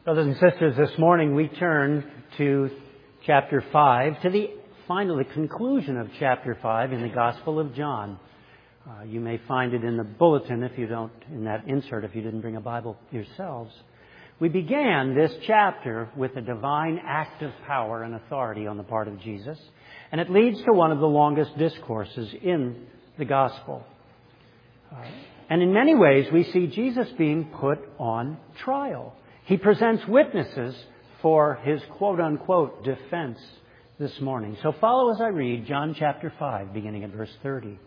Brothers and sisters, this morning we turn to chapter 5, to the conclusion of chapter 5 in the Gospel of John. You may find it in the bulletin in that insert if you didn't bring a Bible yourselves. We began this chapter with a divine act of power and authority on the part of Jesus, and it leads to one of the longest discourses in the Gospel. And in many ways we see Jesus being put on trial. He presents witnesses for his quote-unquote defense this morning. So follow as I read John chapter 5, beginning at verse 30.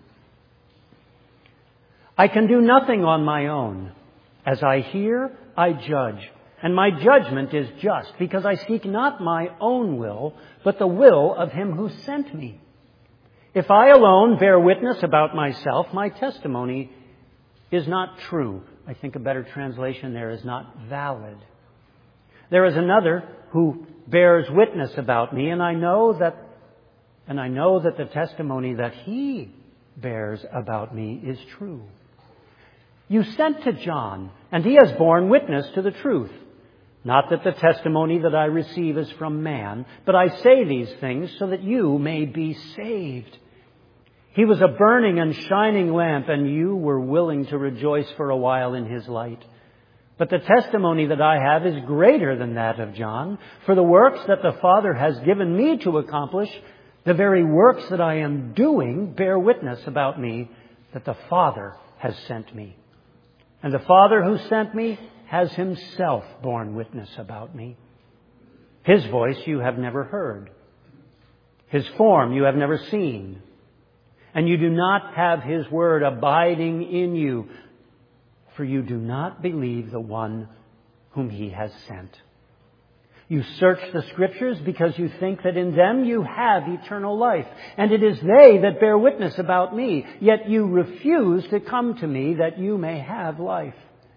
I can do nothing on my own. As I hear, I judge. And my judgment is just, because I seek not my own will, but the will of him who sent me. If I alone bear witness about myself, my testimony is not true. I think a better translation there is not valid. There is another who bears witness about me, and I know that the testimony that he bears about me is true. You sent to John, and he has borne witness to the truth. Not that the testimony that I receive is from man, but I say these things so that you may be saved. He was a burning and shining lamp, and you were willing to rejoice for a while in his light. But the testimony that I have is greater than that of John, for the works that the Father has given me to accomplish, the very works that I am doing, bear witness about me that the Father has sent me. And the Father who sent me has himself borne witness about me. His voice you have never heard. His form you have never seen. And you do not have his word abiding in you, for you do not believe the one whom he has sent. You search the Scriptures because you think that in them you have eternal life, and it is they that bear witness about me, yet you refuse to come to me that you may have life.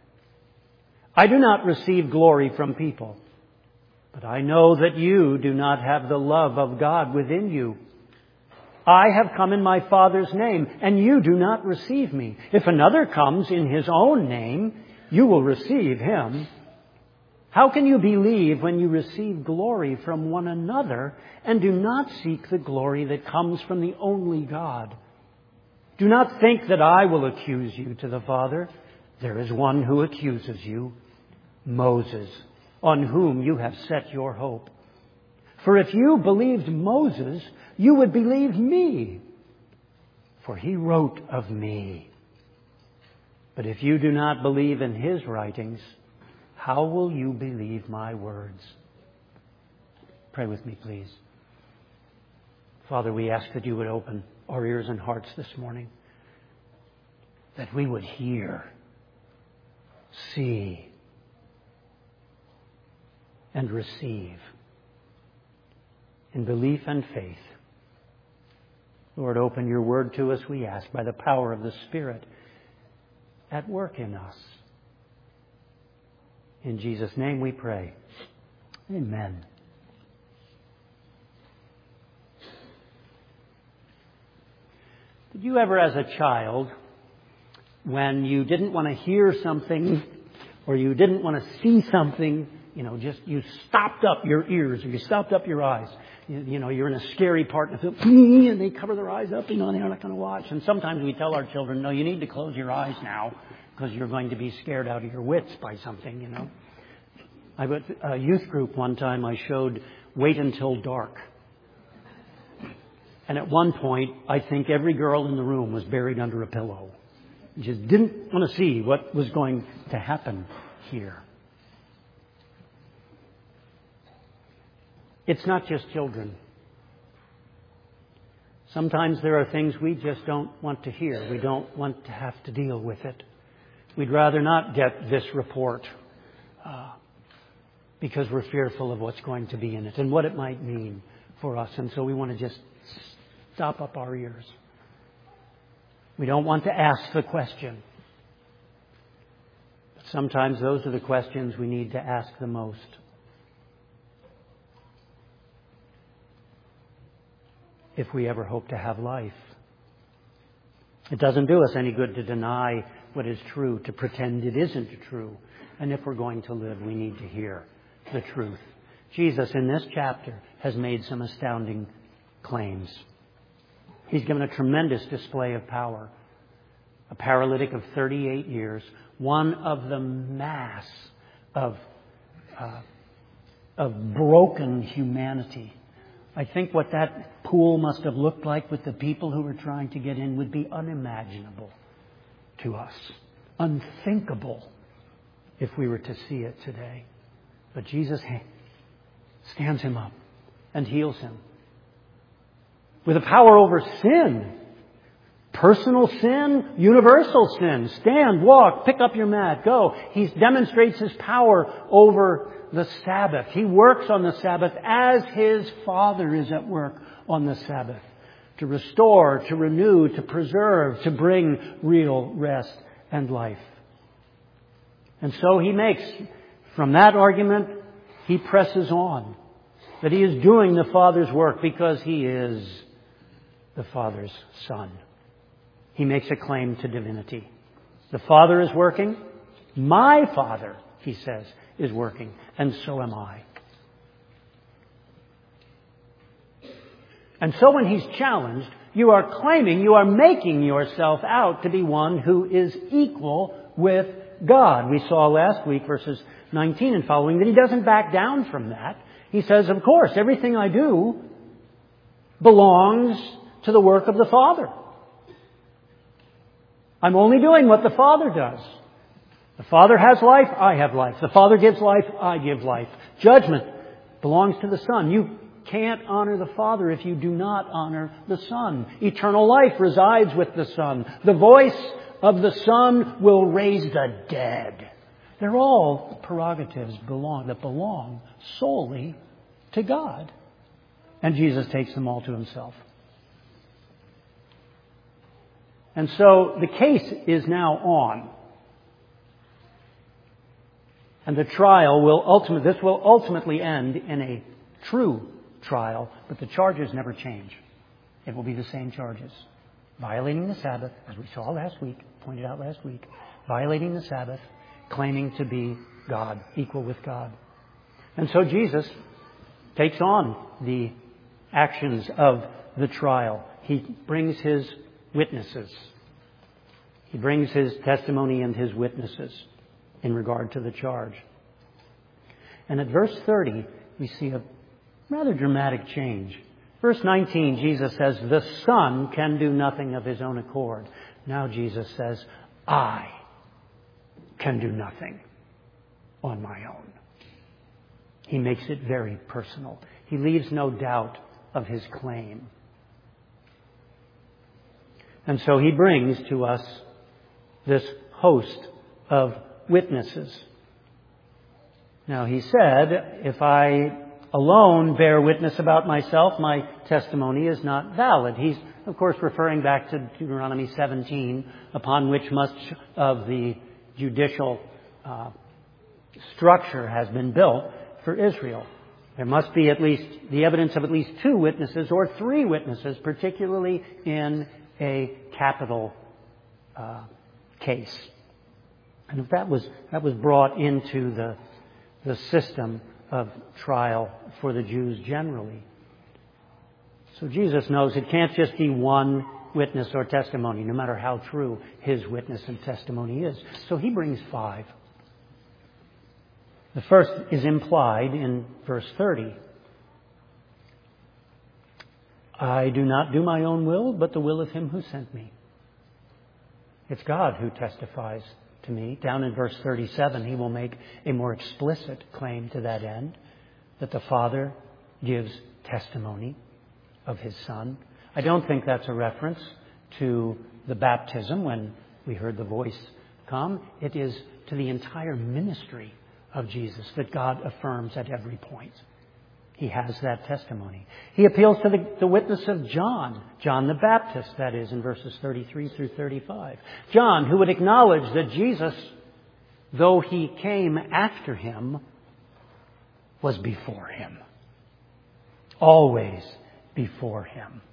I do not receive glory from people, but I know that you do not have the love of God within you. I have come in my Father's name, and you do not receive me. If another comes in his own name, you will receive him. How can you believe when you receive glory from one another and do not seek the glory that comes from the only God? Do not think that I will accuse you to the Father. There is one who accuses you, Moses, on whom you have set your hope. For if you believed Moses, you would believe me, for he wrote of me. But if you do not believe in his writings, how will you believe my words? Pray with me, please. Father, we ask that you would open our ears and hearts this morning, that we would hear, see, and receive in belief and faith. Lord, open your word to us, we ask, by the power of the Spirit at work in us. In Jesus' name we pray. Amen. Did you ever, as a child, when you didn't want to hear something or you didn't want to see something, you stopped up your ears or you stopped up your eyes? You're in a scary part of the film, and they cover their eyes up, they're not going to watch. And sometimes we tell our children, no, you need to close your eyes now because you're going to be scared out of your wits by something, I went to a youth group one time, I showed Wait Until Dark. And at one point, I think every girl in the room was buried under a pillow. Just didn't want to see what was going to happen here. It's not just children. Sometimes there are things we just don't want to hear. We don't want to have to deal with it. We'd rather not get this report because we're fearful of what's going to be in it and what it might mean for us. And so we want to just stop up our ears. We don't want to ask the question. But sometimes those are the questions we need to ask the most. If we ever hope to have life. It doesn't do us any good to deny what is true, to pretend it isn't true. And if we're going to live, we need to hear the truth. Jesus, in this chapter, has made some astounding claims. He's given a tremendous display of power. A paralytic of 38 years, one of the mass of broken humanity. I think what that pool must have looked like with the people who were trying to get in would be unimaginable to us. Unthinkable if we were to see it today. But Jesus stands him up and heals him. With a power over sin. Personal sin, universal sin. Stand, walk, pick up your mat, go. He demonstrates his power over the Sabbath. He works on the Sabbath as his Father is at work on the Sabbath. To restore, to renew, to preserve, to bring real rest and life. And so he makes, from that argument, he presses on. That he is doing the Father's work because he is the Father's Son. He makes a claim to divinity. The Father is working. My Father, he says, is working. And so am I. And so when he's challenged, you are claiming, you are making yourself out to be one who is equal with God. We saw last week, verses 19 and following, that he doesn't back down from that. He says, of course, everything I do belongs to the work of the Father. I'm only doing what the Father does. The Father has life, I have life. The Father gives life, I give life. Judgment belongs to the Son. You can't honor the Father if you do not honor the Son. Eternal life resides with the Son. The voice of the Son will raise the dead. They're all prerogatives that belong solely to God. And Jesus takes them all to himself. And so the case is now on. And the trial will ultimately end in a true trial, but the charges never change. It will be the same charges. Violating the Sabbath, as we saw last week, pointed out last week. Violating the Sabbath, claiming to be God, equal with God. And so Jesus takes on the actions of the trial. He brings his witnesses. He brings his testimony and his witnesses in regard to the charge. And at verse 30, we see a rather dramatic change. Verse 19, Jesus says, the Son can do nothing of his own accord. Now Jesus says, I can do nothing on my own. He makes it very personal. He leaves no doubt of his claim. And so he brings to us this host of witnesses. Now he said, if I alone bear witness about myself, my testimony is not valid. He's, of course, referring back to Deuteronomy 17, upon which much of the judicial structure has been built for Israel. There must be at least the evidence of at least 2 witnesses or 3 witnesses, particularly in a capital case. And if that was brought into the system of trial for the Jews generally. So Jesus knows it can't just be one witness or testimony, no matter how true his witness and testimony is. So he brings 5. The first is implied in verse 30. I do not do my own will, but the will of him who sent me. It's God who testifies to me. Down in verse 37, he will make a more explicit claim to that end, that the Father gives testimony of his Son. I don't think that's a reference to the baptism when we heard the voice come. It is to the entire ministry of Jesus that God affirms at every point. He has that testimony. He appeals to the witness of John the Baptist, that is, in verses 33 through 35. John, who would acknowledge that Jesus, though he came after him, was before him. Always before him.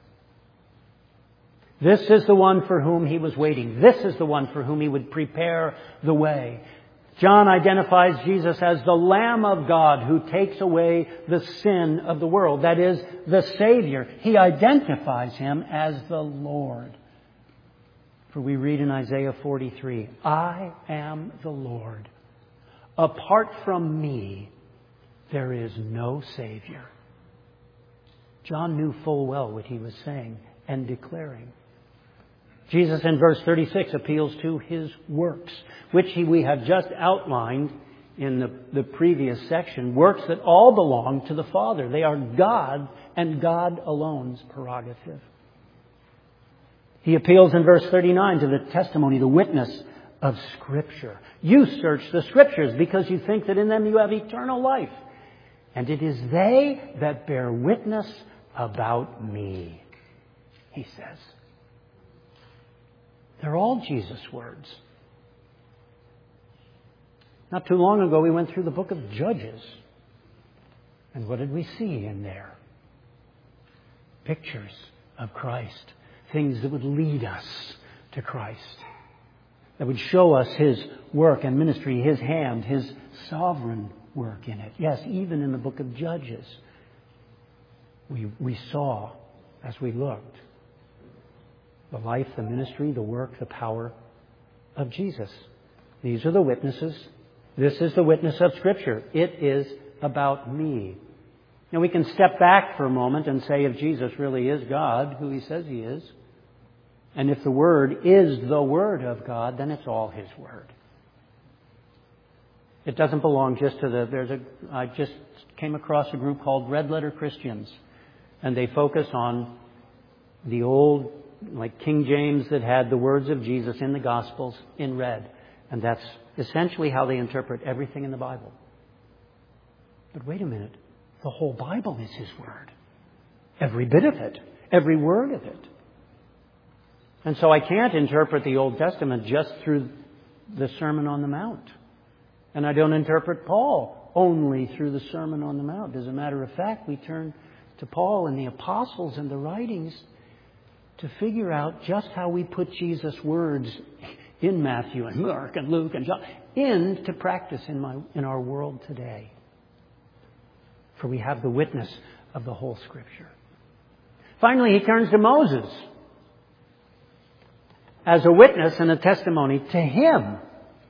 This is the one for whom he was waiting. This is the one for whom he would prepare the way. John identifies Jesus as the Lamb of God who takes away the sin of the world. That is, the Savior. He identifies Him as the Lord. For we read in Isaiah 43, I am the Lord. Apart from me, there is no Savior. John knew full well what he was saying and declaring. Jesus in verse 36 appeals to His works, which we have just outlined in the previous section. Works that all belong to the Father. They are God and God alone's prerogative. He appeals in verse 39 to the testimony, the witness of Scripture. You search the Scriptures because you think that in them you have eternal life. And it is they that bear witness about me, he says. They're all Jesus' words. Not too long ago, we went through the book of Judges. And what did we see in there? Pictures of Christ. Things that would lead us to Christ. That would show us His work and ministry, His hand, His sovereign work in it. Yes, even in the book of Judges, we saw, as we looked, the life, the ministry, the work, the power of Jesus. These are the witnesses. This is the witness of Scripture. It is about me. Now we can step back for a moment and say if Jesus really is God, who He says He is, and if the Word is the Word of God, then it's all His Word. It doesn't belong just to I just came across a group called Red Letter Christians, and they focus on the old, like King James, that had the words of Jesus in the Gospels in red. And that's essentially how they interpret everything in the Bible. But wait a minute. The whole Bible is His Word. Every bit of it. Every word of it. And so I can't interpret the Old Testament just through the Sermon on the Mount. And I don't interpret Paul only through the Sermon on the Mount. As a matter of fact, we turn to Paul and the apostles and the writings to figure out just how we put Jesus' words in Matthew and Mark and Luke and John into practice in our world today. For we have the witness of the whole Scripture. Finally, he turns to Moses as a witness and a testimony to him.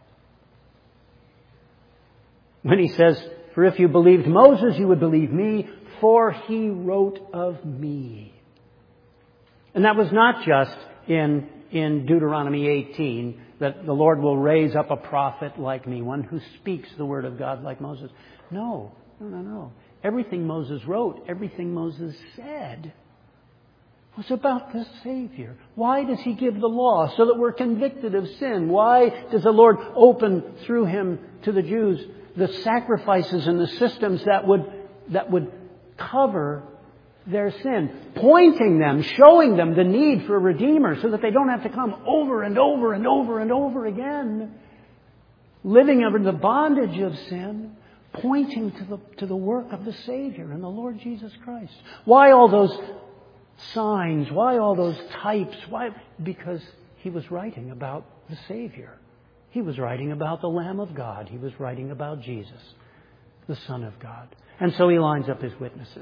When he says, for if you believed Moses, you would believe me, for he wrote of me. And that was not just in Deuteronomy 18, that the Lord will raise up a prophet like me, one who speaks the word of God like Moses. No. Everything Moses wrote, everything Moses said was about the Savior. Why does He give the law? So that we're convicted of sin. Why does the Lord open through Him to the Jews the sacrifices and the systems that would cover their sin, pointing them, showing them the need for a Redeemer so that they don't have to come over and over and over and over again, living under the bondage of sin, pointing to the work of the Savior and the Lord Jesus Christ. Why all those signs? Why all those types? Why? Because He was writing about the Savior. He was writing about the Lamb of God. He was writing about Jesus, the Son of God. And so He lines up His witnesses.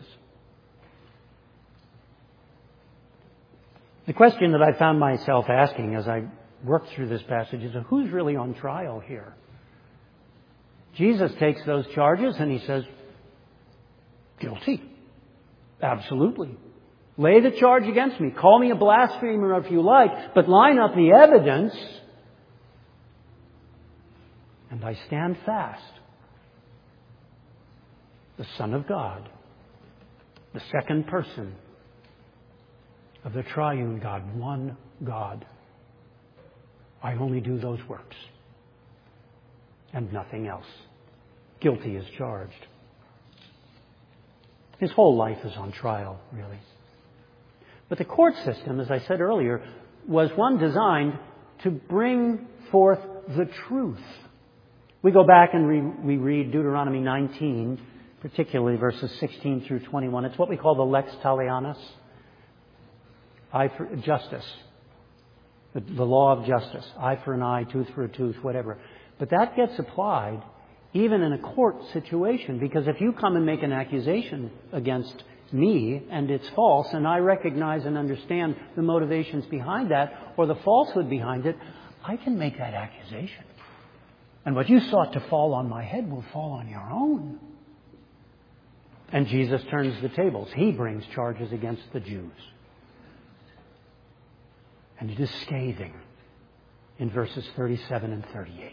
The question that I found myself asking as I worked through this passage is, who's really on trial here? Jesus takes those charges and He says, guilty. Absolutely. Lay the charge against me. Call me a blasphemer if you like, but line up the evidence. And I stand fast. The Son of God, the second person of the triune God, one God. I only do those works and nothing else. Guilty as charged. His whole life is on trial, really. But the court system, as I said earlier, was one designed to bring forth the truth. We go back and we read Deuteronomy 19, particularly verses 16 through 21. It's what we call the lex talionis. Eye for justice. The law of justice. Eye for an eye, tooth for a tooth, whatever. But that gets applied even in a court situation, because if you come and make an accusation against me and it's false, and I recognize and understand the motivations behind that or the falsehood behind it, I can make that accusation. And what you sought to fall on my head will fall on your own. And Jesus turns the tables. He brings charges against the Jews. And it is scathing in verses 37 and 38.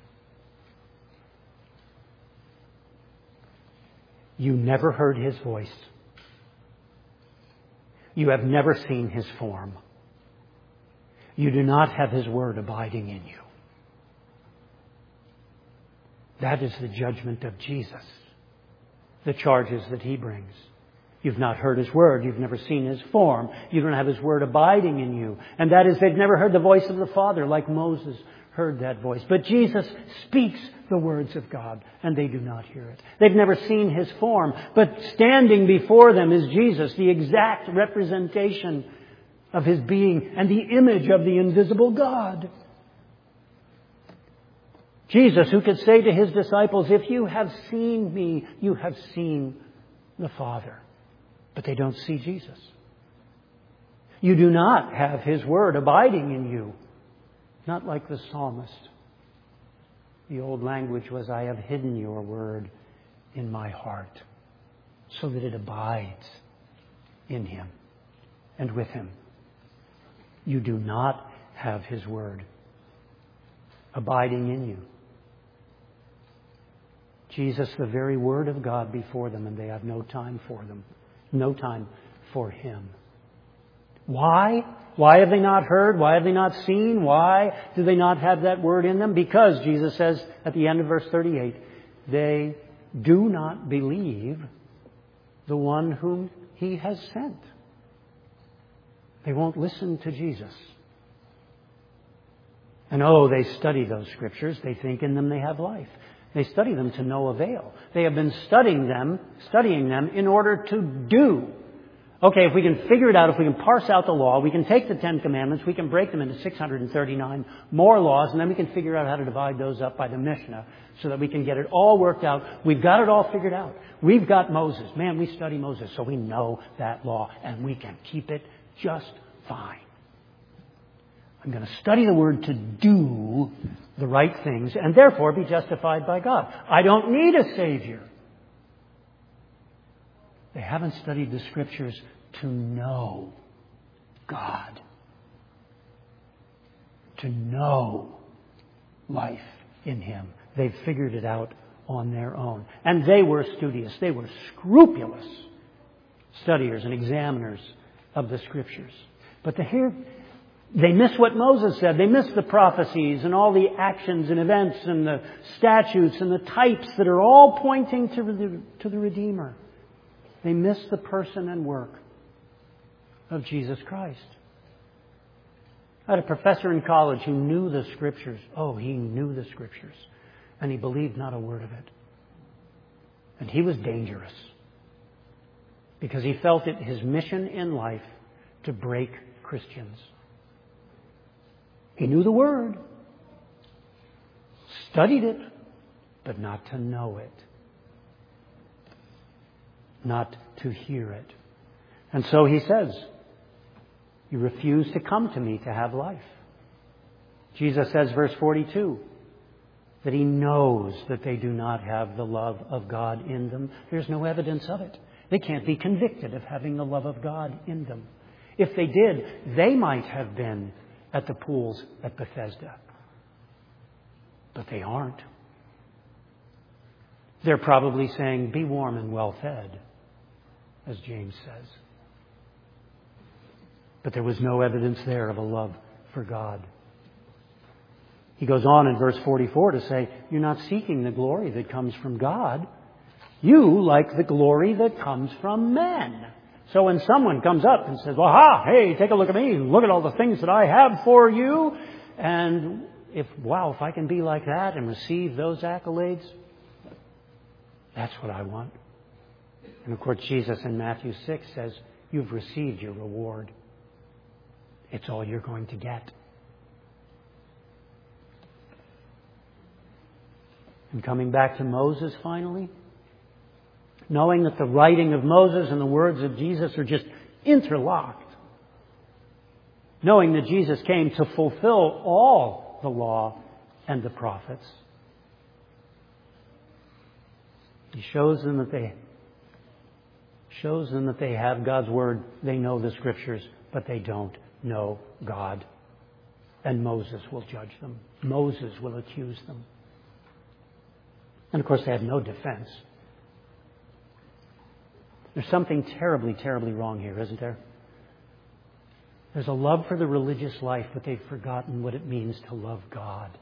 You never heard his voice. You have never seen his form. You do not have his word abiding in you. That is the judgment of Jesus. The charges that he brings. You've not heard his word. You've never seen his form. You don't have his word abiding in you. And that is, they've never heard the voice of the Father like Moses heard that voice. But Jesus speaks the words of God, and they do not hear it. They've never seen his form, but standing before them is Jesus, the exact representation of his being and the image of the invisible God. Jesus, who could say to his disciples, if you have seen me, you have seen the Father. But they don't see Jesus. You do not have his word abiding in you. Not like the psalmist. The old language was, I have hidden your word in my heart so that it abides in him and with him. You do not have his word abiding in you. Jesus, the very word of God before them, and they have no time for them. No time for him. Why? Why have they not heard? Why have they not seen? Why do they not have that word in them? Because, Jesus says at the end of verse 38, they do not believe the one whom he has sent. They won't listen to Jesus. And they study those scriptures. They think in them they have life. They study them to no avail. They have been studying them in order to do. Okay, if we can figure it out, if we can parse out the law, we can take the 10 Commandments, we can break them into 639 more laws, and then we can figure out how to divide those up by the Mishnah so that we can get it all worked out. We've got it all figured out. We've got Moses. Man, we study Moses, so we know that law, and we can keep it just fine. I'm going to study the Word to do the right things and therefore be justified by God. I don't need a Savior. They haven't studied the Scriptures to know God. To know life in him. They've figured it out on their own. And they were studious. They were scrupulous studiers and examiners of the Scriptures. But they miss what Moses said. They miss the prophecies and all the actions and events and the statutes and the types that are all pointing to the Redeemer. They miss the person and work of Jesus Christ. I had a professor in college who knew the Scriptures. He knew the Scriptures. And he believed not a word of it. And he was dangerous. Because he felt it his mission in life to break Christians. He knew the Word. Studied it. But not to know it. Not to hear it. And so he says, you refuse to come to me to have life. Jesus says, verse 42, that he knows that they do not have the love of God in them. There's no evidence of it. They can't be convicted of having the love of God in them. If they did, they might have been at the pools at Bethesda. But they aren't. They're probably saying, be warm and well fed, as James says. But there was no evidence there of a love for God. He goes on in verse 44 to say, you're not seeking the glory that comes from God. You like the glory that comes from men. So when someone comes up and says, hey, take a look at me. Look at all the things that I have for you. And if I can be like that and receive those accolades, that's what I want. And of course, Jesus in Matthew 6 says, you've received your reward. It's all you're going to get. And coming back to Moses finally, knowing that the writing of Moses and the words of Jesus are just interlocked. Knowing that Jesus came to fulfill all the law and the prophets. He shows them that they have God's Word. They know the Scriptures, but they don't know God. And Moses will judge them. Moses will accuse them. And of course, they had no defense. There's something terribly, terribly wrong here, isn't there? There's a love for the religious life, but they've forgotten what it means to love God.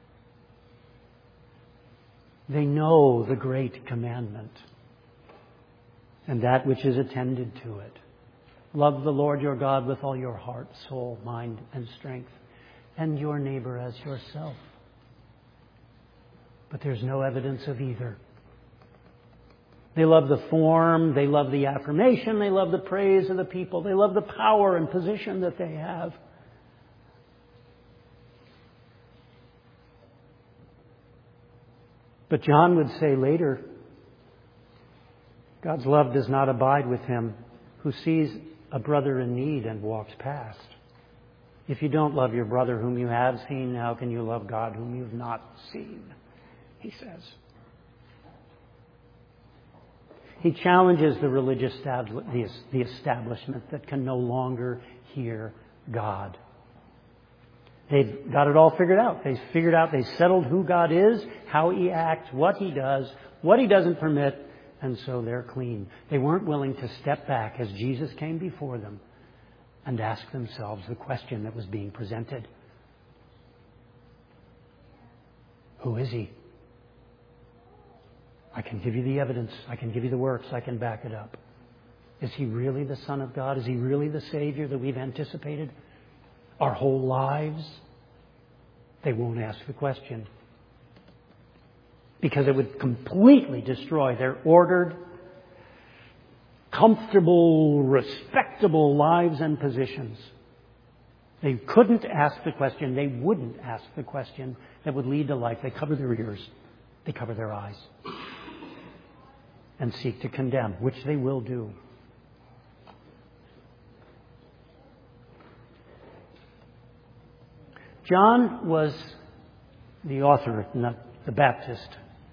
They know the great commandment and that which is attended to it. Love the Lord your God with all your heart, soul, mind, and strength, and your neighbor as yourself. But there's no evidence of either. They love the form, they love the affirmation, they love the praise of the people, they love the power and position that they have. But John would say later, God's love does not abide with him who sees a brother in need and walks past. If you don't love your brother whom you have seen, how can you love God whom you have not seen? He says. He challenges the religious the establishment that can no longer hear God. They've got it all figured out. They've settled who God is, how He acts, what He does, what He doesn't permit, and so they're clean. They weren't willing to step back as Jesus came before them and ask themselves the question that was being presented. Who is He? I can give you the evidence. I can give you the works. I can back it up. Is He really the Son of God? Is He really the Savior that we've anticipated our whole lives? They won't ask the question because it would completely destroy their ordered, comfortable, respectable lives and positions. They couldn't ask the question. They wouldn't ask the question that would lead to life. They cover their ears. They cover their eyes and seek to condemn, which they will do. John was the author, not the Baptist.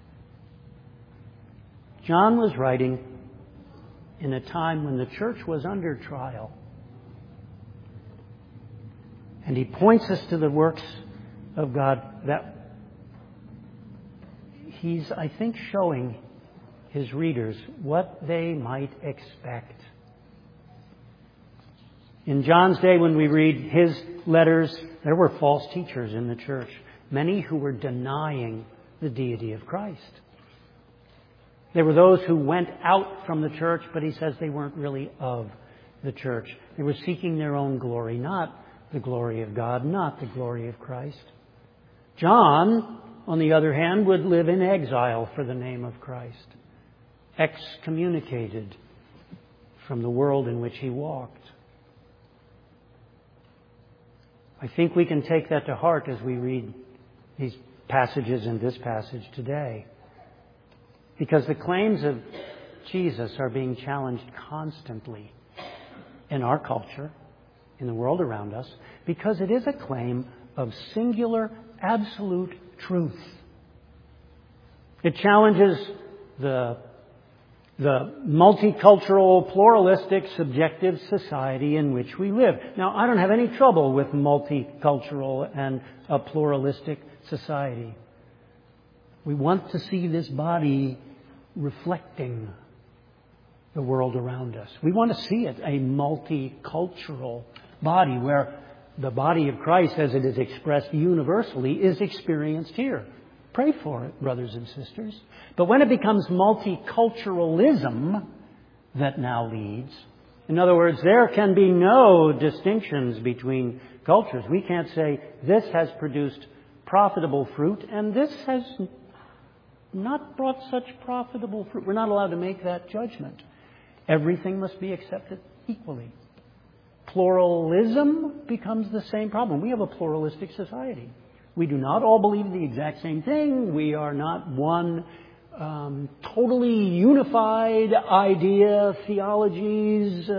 John was writing in a time when the church was under trial. And he points us to the works of God that he's, I think, showing his readers what they might expect. In John's day, when we read his letters, there were false teachers in the church, many who were denying the deity of Christ. There were those who went out from the church, but he says they weren't really of the church. They were seeking their own glory, not the glory of God, not the glory of Christ. John, on the other hand, would live in exile for the name of Christ, excommunicated from the world in which he walked. I think we can take that to heart as we read these passages in this passage today. Because the claims of Jesus are being challenged constantly in our culture, in the world around us, because it is a claim of singular, absolute truth. It challenges the multicultural, pluralistic, subjective society in which we live. Now, I don't have any trouble with multicultural and a pluralistic society. We want to see this body reflecting the world around us. We want to see it a multicultural body where the body of Christ, as it is expressed universally, is experienced here. Pray for it, brothers and sisters. But when it becomes multiculturalism that now leads, in other words, there can be no distinctions between cultures. We can't say this has produced profitable fruit and this has not brought such profitable fruit. We're not allowed to make that judgment. Everything must be accepted equally. Pluralism becomes the same problem. We have a pluralistic society. We do not all believe the exact same thing. We are not one totally unified idea, theologies,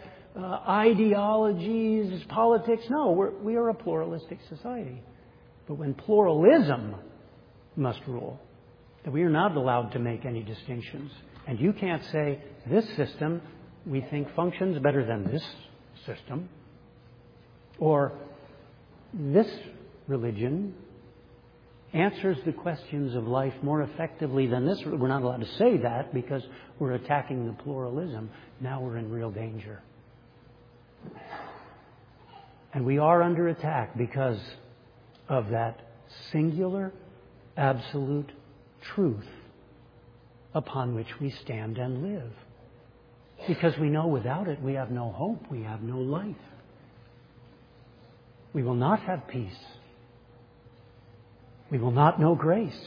ideologies, politics. No, we are a pluralistic society. But when pluralism must rule, that we are not allowed to make any distinctions. And you can't say, this system we think functions better than this system. Or this religion answers the questions of life more effectively than this. We're not allowed to say that because we're attacking the pluralism. Now we're in real danger. And we are under attack because of that singular, absolute truth upon which we stand and live. Because we know without it we have no hope, we have no life. We will not have peace. We will not know grace.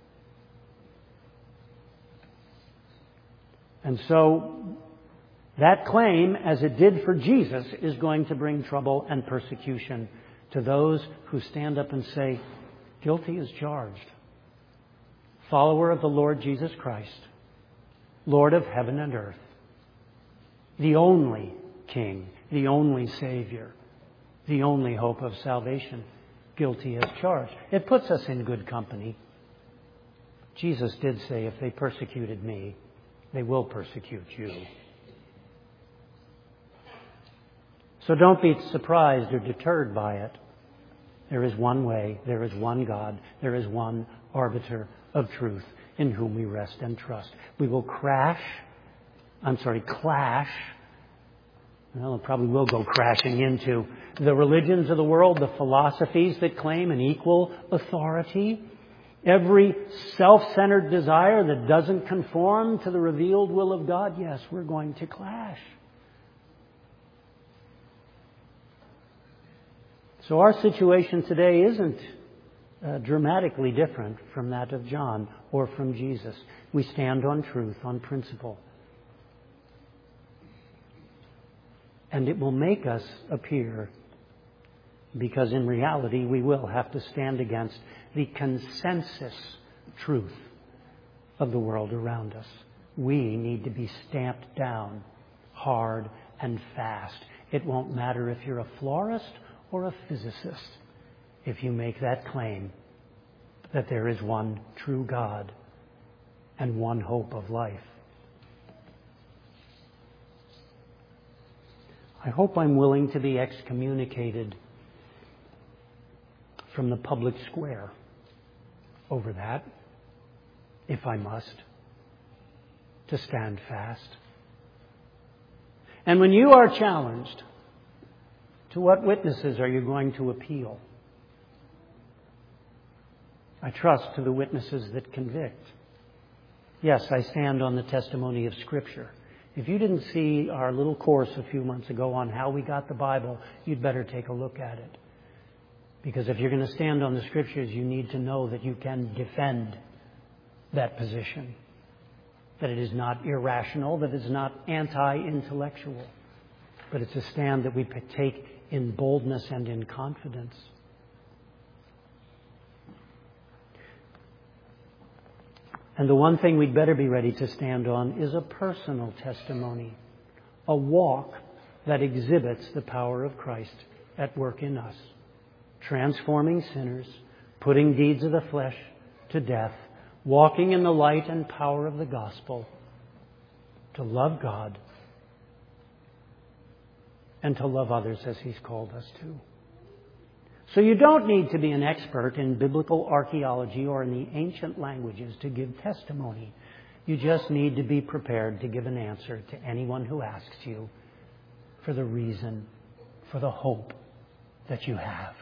And so that claim, as it did for Jesus, is going to bring trouble and persecution to those who stand up and say, guilty as charged. Follower of the Lord Jesus Christ, Lord of heaven and earth, the only King, the only Savior, the only hope of salvation, guilty as charged. It puts us in good company. Jesus did say, if they persecuted me, they will persecute you. So don't be surprised or deterred by it. There is one way, there is one God, there is one arbiter of truth in whom we rest and trust. We will clash. Well, it probably will go crashing into the religions of the world, the philosophies that claim an equal authority. Every self-centered desire that doesn't conform to the revealed will of God. Yes, we're going to clash. So our situation today isn't dramatically different from that of John or from Jesus. We stand on truth, on principle. And it will make us appear, because in reality we will have to stand against the consensus truth of the world around us. We need to be stamped down hard and fast. It won't matter if you're a florist or a physicist if you make that claim that there is one true God and one hope of life. I hope I'm willing to be excommunicated from the public square over that, if I must, to stand fast. And when you are challenged, to what witnesses are you going to appeal? I trust to the witnesses that convict. Yes, I stand on the testimony of Scripture. If you didn't see our little course a few months ago on how we got the Bible, you'd better take a look at it. Because if you're going to stand on the Scriptures, you need to know that you can defend that position. That it is not irrational, that it is not anti-intellectual. But it's a stand that we take in boldness and in confidence. And the one thing we'd better be ready to stand on is a personal testimony, a walk that exhibits the power of Christ at work in us, transforming sinners, putting deeds of the flesh to death, walking in the light and power of the gospel, to love God and to love others as He's called us to. So you don't need to be an expert in biblical archaeology or in the ancient languages to give testimony. You just need to be prepared to give an answer to anyone who asks you for the reason, for the hope that you have.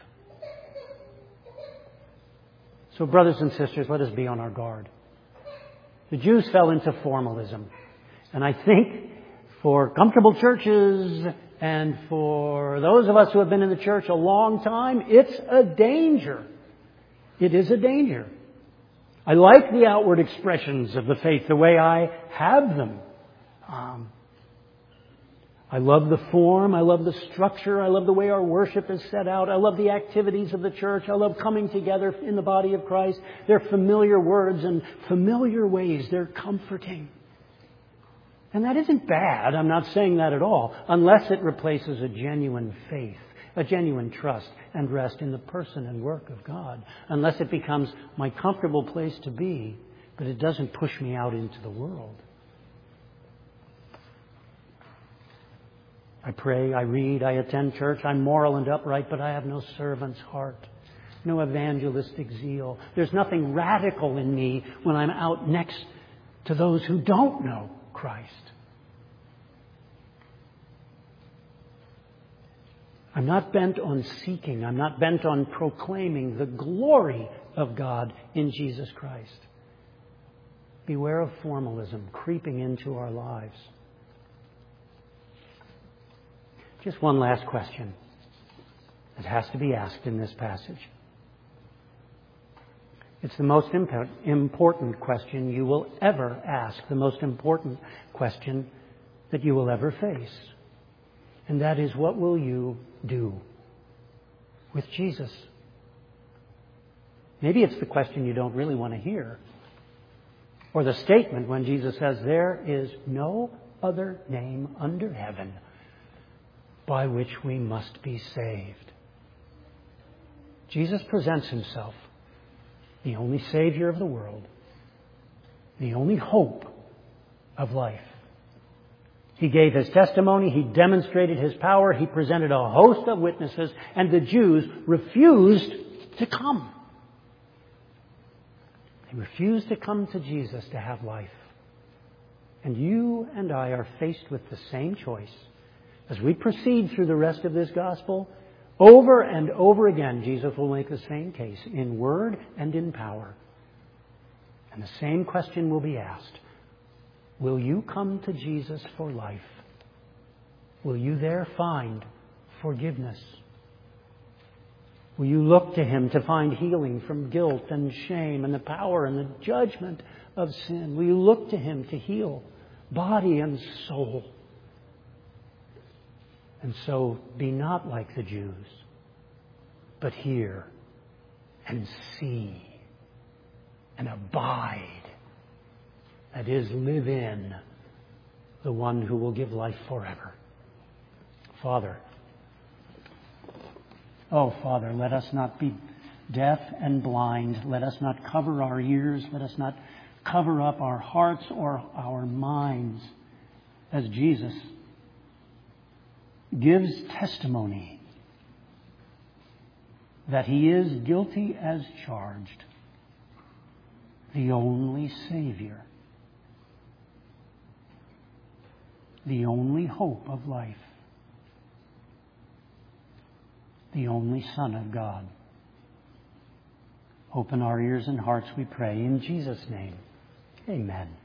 So brothers and sisters, let us be on our guard. The Jews fell into formalism. And I think for comfortable churches and for those of us who have been in the church a long time, it's a danger. It is a danger. I like the outward expressions of the faith the way I have them. I love the form. I love the structure. I love the way our worship is set out. I love the activities of the church. I love coming together in the body of Christ. They're familiar words and familiar ways. They're comforting. And that isn't bad. I'm not saying that at all. Unless it replaces a genuine faith, a genuine trust and rest in the person and work of God. Unless it becomes my comfortable place to be, but it doesn't push me out into the world. I pray, I read, I attend church. I'm moral and upright, but I have no servant's heart, no evangelistic zeal. There's nothing radical in me when I'm out next to those who don't know Christ. I'm not bent on seeking. I'm not bent on proclaiming the glory of God in Jesus Christ. Beware of formalism creeping into our lives. Just one last question that has to be asked in this passage. It's the most important question you will ever ask, the most important question that you will ever face. And that is, what will you do with Jesus? Maybe it's the question you don't really want to hear. Or the statement when Jesus says, there is no other name under heaven by which we must be saved. Jesus presents himself, the only Savior of the world, the only hope of life. He gave his testimony, he demonstrated his power, he presented a host of witnesses, and the Jews refused to come. They refused to come to Jesus to have life. And you and I are faced with the same choice. As we proceed through the rest of this gospel, over and over again, Jesus will make the same case in word and in power. And the same question will be asked. Will you come to Jesus for life? Will you there find forgiveness? Will you look to him to find healing from guilt and shame and the power and the judgment of sin? Will you look to him to heal body and soul? And so be not like the Jews, but hear and see and abide. That is, live in the one who will give life forever. Father, let us not be deaf and blind. Let us not cover our ears. Let us not cover up our hearts or our minds as Jesus gives testimony that he is guilty as charged, the only Savior, the only hope of life, the only Son of God. Open our ears and hearts, we pray, in Jesus' name. Amen.